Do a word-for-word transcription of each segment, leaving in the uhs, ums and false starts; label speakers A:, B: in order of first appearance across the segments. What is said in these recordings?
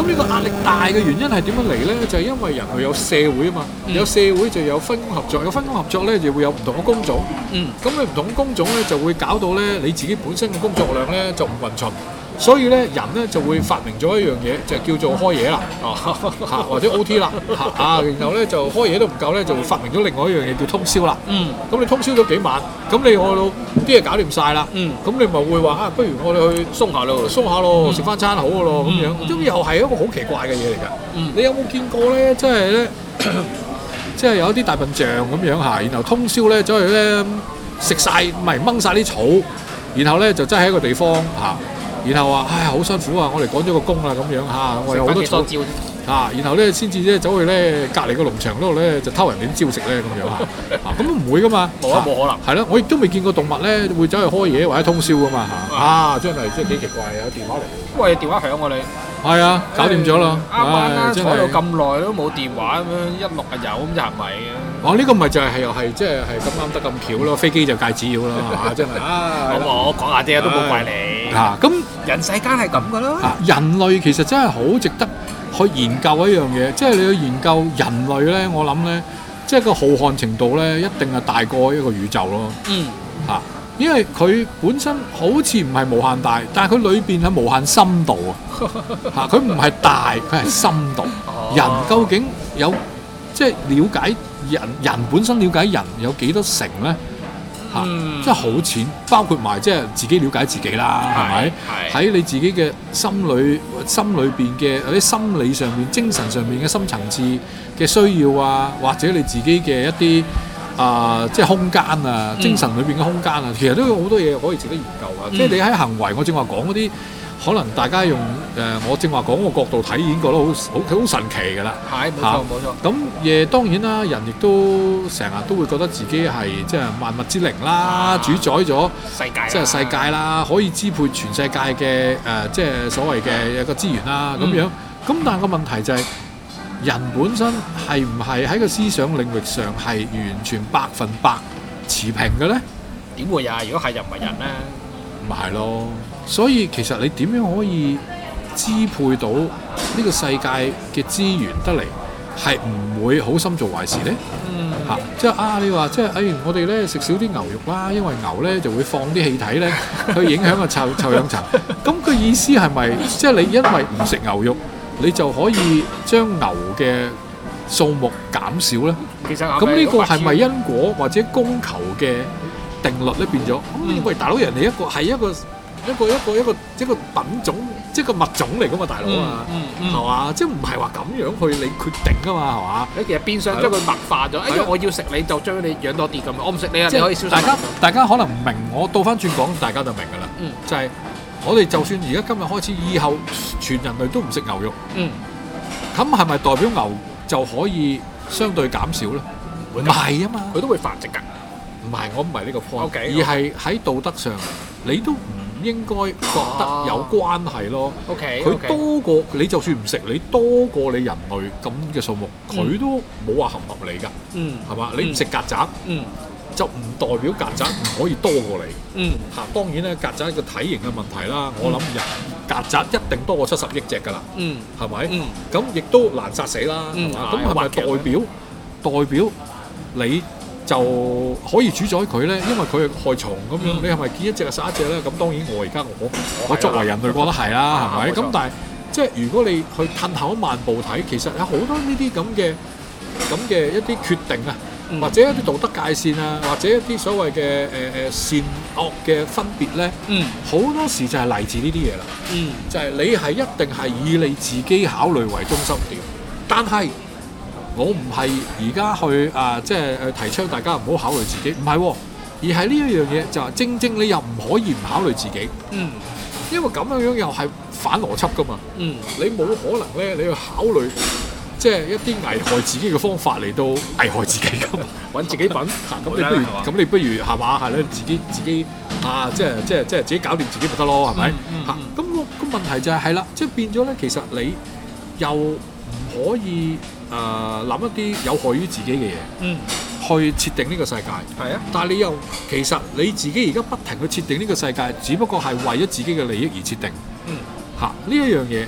A: 呢個壓力大嘅原因係點樣嚟咧？就係、是、因為人類有社會啊嘛，嗯、有社會就有分工合作，有分工合作咧就會有唔同嘅工種。嗯，咁你唔同工種咧就會搞到咧你自己本身嘅工作量咧就唔均勻。所以咧，人咧就會發明咗一樣嘢，就叫做開嘢啦，嚇或者 O T 啦，嚇啊，然後咧就開嘢都唔夠咧，就會發明咗另外一樣嘢叫通宵啦。嗯，咁你通宵咗幾晚，咁你我到啲嘢搞掂晒啦。嗯，咁你咪會話啊，不如我哋去鬆下咯，鬆下咯，食翻餐好嘅咯，咁樣，咁又係一個好奇怪嘅嘢嚟㗎。嗯，你有冇見過咧？即係咧，即係有一啲大笨象咁樣嚇，然後通宵咧走去咧食晒，唔係掹晒啲草，然後咧就擠喺一個地方嚇。然後話唉好辛苦啊！我哋趕咗個工啦咁樣嚇，我有好多草嚇，然後咧先至咧走去咧隔離個農場嗰度咧就偷人哋啲招食咧咁樣嚇，咁都唔會噶嘛，冇啊冇可能。係咯，我亦都未見過動物咧會走去開嘢或者通宵噶嘛嚇，啊真係真係幾奇怪啊！有電話嚟，喂電話響我哋，係啊搞掂咗啦，啱啱坐到咁耐都冇電話咁樣一錄啊有咁就係咪嘅？哦呢個咪就係係又係即係係咁啱得咁巧咯，飛機就戒指妖啦嚇，真係啊！我我講下啫，都冇怪你嚇咁。人世間係咁噶啦。啊，人類其實真係好值得去研究一樣嘢，即係你去研究人類咧，我諗咧，即係個浩瀚程度咧，一定係大過一個宇宙咯。嗯。嚇、啊，因為佢本身好似唔係無限大，但係佢裏邊係無限深度啊。嚇，佢唔係大，佢係深度。哦、人究竟有即係了解人，人本身了解人有幾多成咧？嚇，嗯、即係好淺，包括埋即係自己了解自己啦，係咪？喺你自己嘅心裏、心裏邊嘅有啲心理上面、精神上面嘅深層次嘅需要啊，或者你自己嘅一啲啊、呃，即係空間啊，精神裏邊嘅空間啊，其實都有好多嘢可以值得研究啊。嗯、即係你喺行為，我正話講嗰啲。可能大家用誒、呃、我正話講個角度睇已經覺得好好好神奇㗎啦，係冇錯冇錯。咁誒當然啦，人亦都成日都會覺得自己係即係萬物之靈啦，啊、主宰咗世界，即係世界啦，可以支配全世界嘅誒、呃、即係所謂嘅一個資源啦咁、嗯、樣。咁但係個問題就係、是、人本身係唔係喺個思想領域上係完全百分百持平嘅咧？點會呀？如果係人唔係人咧，咪係咯。所以其實你點樣可以支配到呢個世界嘅資源得嚟，係唔會好心做壞事咧？嗯，嚇、啊，即係啊，你話即係，誒、哎，我哋咧食少啲牛肉啦，因為牛咧就會放啲氣體咧去影響個臭臭氧層。咁佢意思係咪即係你因為唔食牛肉，你就可以將牛嘅數目減少咧？其實咁呢個係咪因果或者供求嘅定律咧變咗？咁、嗯、喂，大佬人哋一個係一個。一個一個一個一個品種，即係個物種嚟噶嘛，大佬啊，係嘛？即係唔係話咁樣去你決定噶嘛，係嘛？其實變相將佢物化咗，因為我要食你就將你養多啲咁樣，我唔食你啊，你可以消失。大家大家可能唔明，我倒翻轉講，大家就明㗎啦。嗯，就係我哋就算而家今日開始，以後全人類都唔食牛肉。嗯，咁係咪代表牛就可以相對減少咧？唔係啊嘛，佢都會繁殖㗎。唔係，我唔係呢個 point， 而係喺道德上，你都唔應該覺得有關係咯。OK，佢多過你，就算唔食，你多過你人類咁嘅數目，佢都冇話合唔合理㗎。嗯，係嘛？你唔食曱甴，嗯，就唔代表曱甴唔可以多過你。嗯，嚇，當然咧，曱甴個體型嘅問題啦，我諗人曱甴一定多過七十億隻㗎啦。嗯，係咪？嗯，咁亦都難殺死啦。嗯，咁係咪代表代表你就可以主宰佢咧？因為佢係害蟲咁樣，嗯、你係咪見一隻就殺一隻咧？咁當然我而家我我作為人類覺得係啦，係咪？咁但係即係如果你去褪後一萬步睇，其實有好多呢啲咁嘅咁嘅一啲決定啊，嗯、或者一啲道德界線啊，或者一啲所謂嘅誒誒善惡嘅分別咧，好、嗯、多時就係嚟自呢啲嘢啦。嗯，就係你係一定係以你自己考慮為中心點，但係。我唔係而家去啊，即係誒提倡大家唔好考慮自己，唔係、哦，而係呢一樣嘢就係正正你又唔可以唔考慮自己，嗯，因為咁樣樣又係反邏輯噶嘛，嗯，你冇可能咧，你去考慮即係一啲危害自己嘅方法嚟到危害自己噶嘛，揾自己品，嚇咁你不如咁你不如係嘛係咧，自己自己啊，即係即係即係自己搞掂自己咪得咯，係咪？嚇咁個個問題就係係啦，即係變咗咧，其實你又唔可以。誒諗、呃、一啲有害於自己嘅嘢，嗯，去設定呢個世界，係啊，但係你又其實你自己而家不停去設定呢個世界，只不過係為咗自己嘅利益而設定，嗯，嚇呢一樣嘢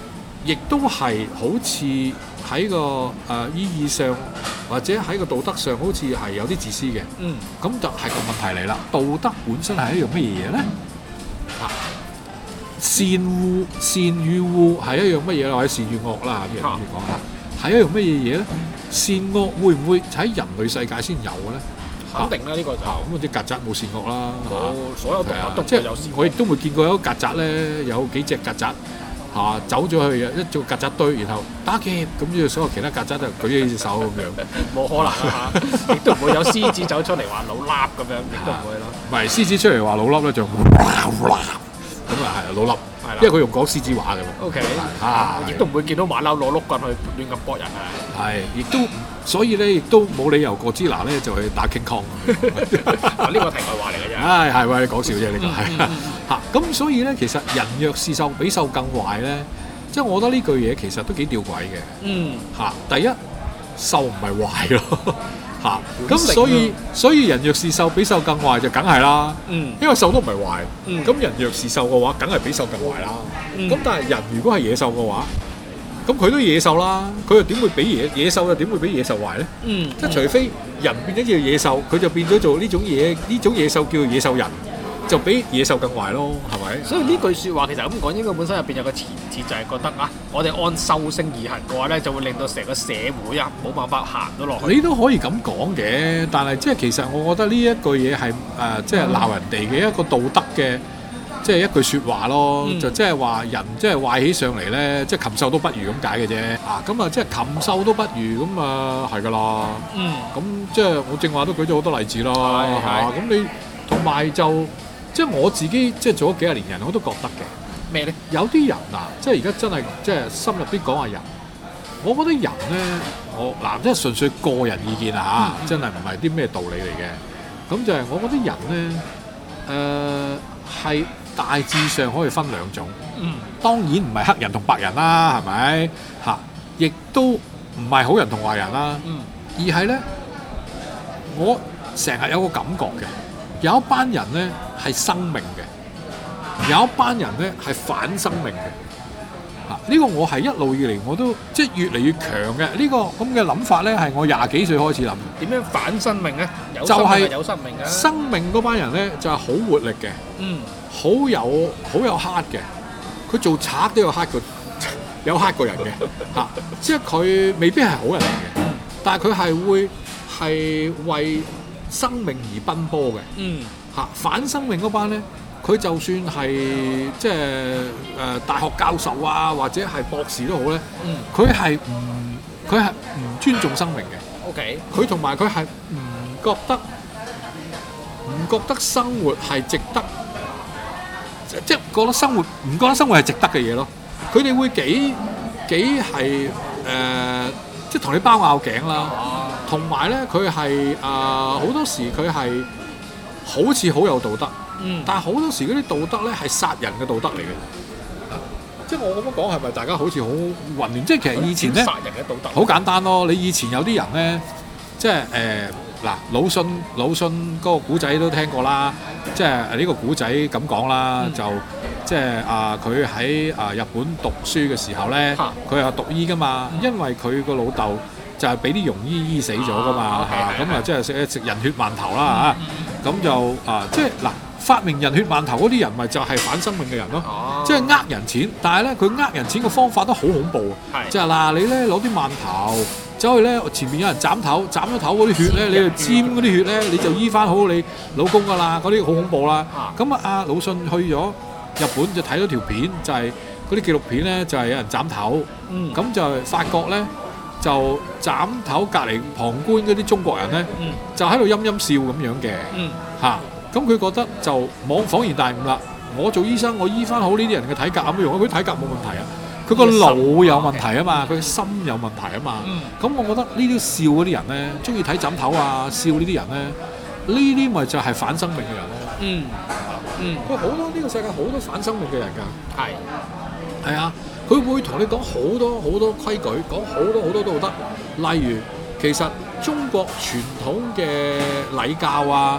A: 亦都係好似喺個誒、呃、意義上或者喺個道德上，好似係有啲自私嘅。嗯，咁就係個問題嚟啦。道德本身係一樣乜嘢咧？啊，善惡善與惡係一樣乜嘢啦？或者善與惡啦，啲人咁講嚇，係一樣乜嘢嘢咧？善惡會唔會喺人類世界先有嘅咧？
B: 肯定啦，呢、這個就
A: 咁啲曱甴冇善惡啦，
B: 冇所有動物都
A: 即係
B: 有善惡。
A: 我亦都會見過有曱甴咧，有幾隻曱甴嚇走咗去一做曱甴堆，然後打劫，咁之後所有其他曱甴就舉起隻手咁樣，
B: 冇可能啦嚇，亦都唔會有獅子走出嚟話老笠咁樣，亦都唔會咯。
A: 唔係獅子出嚟話老笠咧，就咁啊係老笠。因為佢用講獅子話嘅喎。O K。啊，
B: 亦都唔會見到馬騮攞碌棍去亂咁搏人啊。係，
A: 亦都所以咧，亦都冇理由哥斯拉咧就去打 King Kong。
B: 啊，呢個題外話嚟嘅啫。
A: 唉，係喎，你講笑啫，呢個係嚇。咁所以咧，其實人若是獸，比獸更壞咧，即係我覺得呢句嘢其實都幾吊詭嘅。嗯。嚇，第一，獸唔係壞咯。嚇，咁所以所以人若是獸，比獸更壞就梗係啦。嗯，因為獸都唔係壞。嗯，咁人若是獸嘅話，梗係比獸更壞啦。咁、嗯、但係人如果係野獸嘅話，咁佢都野獸啦，佢又點會比野野獸又點會比野獸壞咧？嗯，即係除非人變咗叫野獸，佢就變咗做呢種野呢種野獸叫做野獸人。就比野獸更壞咯，係咪？
B: 所以呢句説話其實咁講，應該本身入邊有個前設，就係覺得啊，我哋按獸性而行嘅話咧，就會令到成個社會啊冇辦法行到落去。
A: 你都可以咁講嘅，但係即係其實我覺得呢一句嘢係誒，即係鬧人哋嘅一個道德嘅，即係一句説話咯，嗯、就即係話人即係壞起上嚟咧，即係禽獸都不如咁解嘅啫。啊，咁啊，即係禽獸都不如咁啊，係㗎啦。嗯。咁即係我正話都舉咗好多例子啦，係嘛？咁你同埋就。即係我自己即係做咗幾廿年人，我都覺得嘅
B: 咩咧？
A: 有啲人啊，即係而家真係即係深入啲講下人。我覺得人咧，我嗱即係純粹個人意見啊嚇，真係唔係啲咩道理嚟嘅。咁就係我覺得人咧，誒係大致上可以分兩種。嗯，當然唔係黑人同白人啦，係咪嚇？亦都唔係好人同壞人啦。嗯，而係咧，我成日有個感覺嘅。有一班人咧係生命嘅，有一班人咧係反生命嘅。啊，呢個我係一路以嚟我都即係越嚟越強嘅。呢個咁嘅諗法咧係我廿幾歲開始諗。
B: 點樣反生命咧？有生命係有生命嘅。
A: 生命嗰班人咧就係好活力嘅，嗯，好有好有 heart 嘅。佢做賊都有 heart 過，有 heart 過人嘅。嚇，即係佢未必係好人嚟嘅，但係佢係會係為生命而奔波嘅，嗯嚇，反生命嗰班咧，佢就算係即係誒大學教授啊，或者係博士都好咧，嗯，佢係唔佢係唔尊重生命嘅。
B: OK，
A: 佢同埋佢係唔覺得唔覺得生活係值得，即係覺得生活唔覺得生活係值得嘅嘢咯。佢哋會幾幾係誒，即係同你包拗頸啦。同埋咧，佢係誒好多時佢係好似好有道德，嗯，但係好多時嗰啲道德咧係殺人嘅道德嚟嘅。即係我咁樣講係咪大家好似好混亂？即係其實以前咧，
B: 殺人嘅道德
A: 好簡單咯。你以前有啲人咧，即係誒嗱，魯迅魯迅嗰個古仔都聽過啦。即係呢個古仔咁講啦，嗯、就即係啊，佢喺啊日本讀書嘅時候咧，佢係讀醫㗎嘛，嗯、因為佢個老豆。就係俾啲庸醫醫死咗噶嘛嚇，咁啊即係食食人血饅頭啦嚇，咁就啊即係嗱發明人血饅頭嗰啲人咪就係反生命嘅人咯，即係呃人錢，但係咧佢呃人錢嘅方法都好恐怖，即係嗱你咧攞啲饅頭走去咧前面有人斬頭，斬咗頭嗰啲血咧，你就沾嗰啲血咧，你就醫翻好你老公噶啦，嗰啲好恐怖啦。咁啊阿魯迅去咗日本就睇到條片，就係嗰啲紀錄片咧，就係有人斬頭，咁就發覺咧。就斬頭隔離旁觀嗰啲中國人咧，嗯、就喺度陰陰笑咁樣嘅嚇。咁佢、嗯啊、覺得就恍恍然大悟啦。我做醫生，我醫翻好呢啲人嘅體格有冇用啊？佢體格冇問題啊，佢個腦有問題啊嘛，佢心有問題啊嘛。咁、嗯、我覺得呢啲笑嗰啲人咧，中意睇斬頭啊，笑呢啲人咧，呢啲咪就係反生命嘅人咯。嗯嗯，佢好多呢、呢個世界好多反生命嘅人㗎。係係啊。佢會同你講好多好多規矩，講好多好多道德。例如，其實中國傳統嘅禮教啊，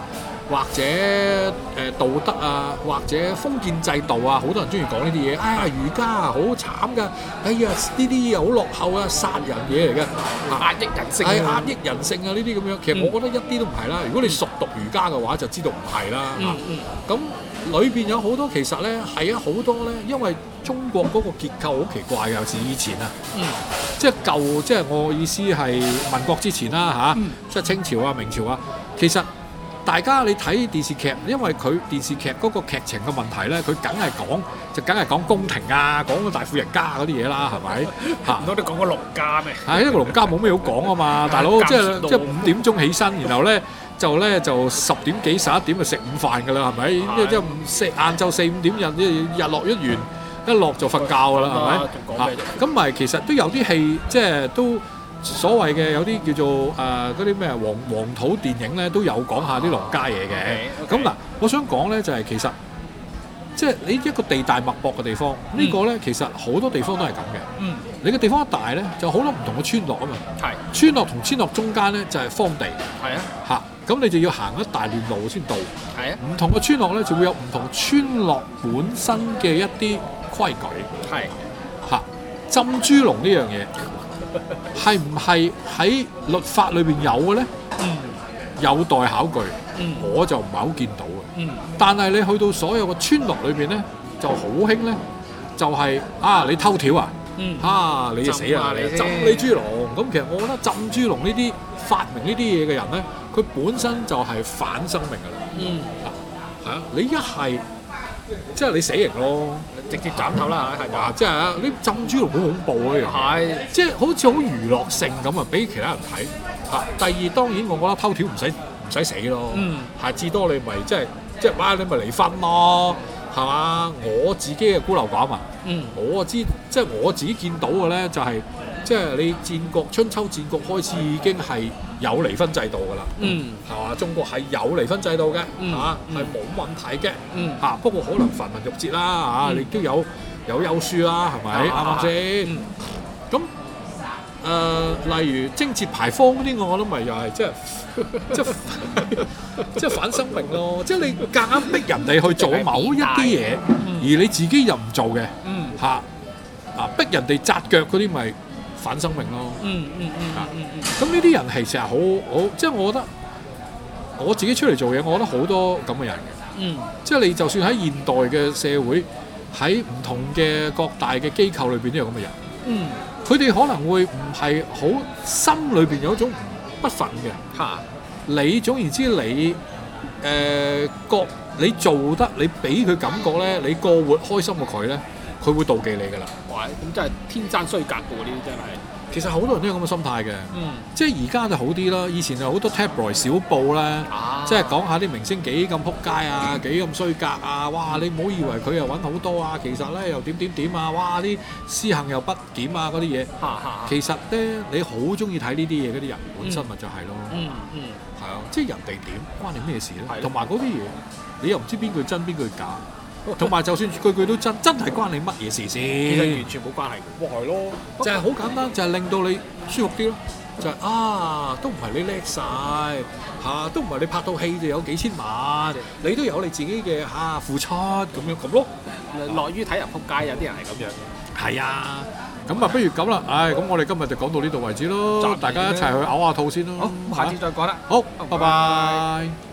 A: 或者誒、呃、道德啊，或者封建制度啊，好多人中意講呢啲嘢。哎呀，儒家啊好慘㗎，哎呀呢啲嘢好落後啊，殺人嘢嚟嘅，
B: 壓抑人性，
A: 係壓抑人性啊呢啲咁樣。其實我覺得一啲都唔係啦。如果你熟讀儒家嘅話，就知道唔係啦。
B: 嗯嗯。
A: 咁裏邊有好多其實咧係啊好多咧，因為中國嗰個結構好奇怪嘅，尤其是以前啊，
B: 嗯，
A: 即係舊，即係我意思係民國之前啦嚇，啊
B: 嗯、
A: 即係清朝啊、明朝啊，其實大家你睇電視劇，因為佢電視劇嗰個劇情嘅問題咧，佢梗係講就梗係講宮廷啊，講個大富人家嗰啲嘢啦，係咪嚇？
B: 唔通你講個農家咩？
A: 係因為農家冇咩好講啊嘛，大佬即係即係五點鐘起身，然後咧。就咧就十點幾十一點就食午飯㗎啦，係咪？即即四晏晝四五點日日落一完一落就瞓覺㗎啦，係咪？嚇咁咪其實都有啲戲，即係都所謂嘅有啲叫做誒嗰啲咩黃黃土電影咧，都有講下啲農家嘢嘅。咁嗱，我想講咧就係其實即係你一個地大物博嘅地方，呢個咧其實好多地方都係咁嘅。嗯，你嘅地方一大咧，就好多唔同嘅村落啊嘛。係村落同村落中間咧就係荒地。係啊，嚇。咁你就要行一大段路先到。係啊，唔同嘅村落咧就會有唔同村落本身嘅一啲規矩。係嚇，浸豬籠呢樣嘢係唔係喺律法裏邊有嘅咧？嗯，有待考據。嗯，我就唔係好見到嘅。嗯，但係你去到所有嘅村落裏邊咧，就好興咧，就係、是、啊你偷條啊！嗯，啊你就死啦！你浸你豬籠。咁其實我覺得浸豬籠呢啲發明呢啲嘢嘅人咧，佢本身就係反生命㗎啦。嗯，係啊，你一係即係你死刑咯，
B: 直接斬頭啦嚇，係
A: 嘛？即係啊，你浸豬籠好恐怖呢樣。係，即係好似好娛樂性咁啊，俾其他人睇。嚇，第二當然我覺得偷條唔使唔使死咯。嗯，係至多你咪即係即係哇，你咪離婚咯。係嘛？我自己嘅孤陋寡聞，嗯，我知即係我自己見到嘅咧，就係、是、即係你戰國春秋戰國開始已經係有離婚制度㗎啦，嗯，係嘛？中國係有離婚制度嘅，嚇係冇問題嘅，嗯，嚇不過可能繁文縟節啦，嚇、嗯、你都有有休書啦，係咪啱唔啱先？咁、嗯。誒、呃，例如貞節牌坊嗰啲，我諗咪又係即係即係即係反生命咯！即係你夾硬逼人哋去做某一啲嘢，嗯、而你自己又唔做嘅，嚇、嗯、啊逼人哋紮腳嗰啲咪反生命咯！嗯嗯嗯咁呢啲人其實係好好，即係我覺得我自己出嚟做嘢，我覺得好多咁嘅人嘅。嗯，即係你就算喺現代嘅社會，喺唔同嘅各大嘅機構裏邊都有咁嘅人。嗯。佢哋可能會唔係好心裏邊有一種不忿嘅嚇，你總言之你誒、呃、覺你做得你俾佢感覺咧，你過活開心過佢咧，佢會妒忌你㗎啦。
B: 哇！咁真係天生衰格嘅喎，呢啲真係。
A: 其實好多人都有咁嘅心態嘅，嗯，即係而家就好啲啦。以前就好多 tabloid 小報咧，啊、即係講下啲明星幾咁撲街啊，幾咁衰格啊，哇！你唔好以為佢又揾好多啊，其實咧又點點點啊，哇！啲私行又不檢啊嗰啲嘢，其實咧你好中意睇呢啲嘢嗰啲人本身咪就係咯，嗯嗯，係啊，即係人哋點關你咩事咧？同埋嗰啲嘢你又唔知邊句真邊句假。同埋就算句句都真，真係關你乜嘢事先？
B: 其實完全冇關係嘅，係咯，
A: 就係好簡單，就係、是、令到你舒服啲咯。就係、是、啊，都唔係你叻晒，嚇、啊，都唔係你拍套戲就有幾千萬，你都有你自己嘅嚇、啊、付出咁樣咁咯。
B: 樂於睇人撲街，有啲人係咁樣嘅。
A: 係啊，咁啊，不如咁啦，唉，咁我哋今日就講到呢度為止咯，大家一齊去嘔下肚先咯。
B: 好，下次再講啦。
A: 好，拜拜。拜拜。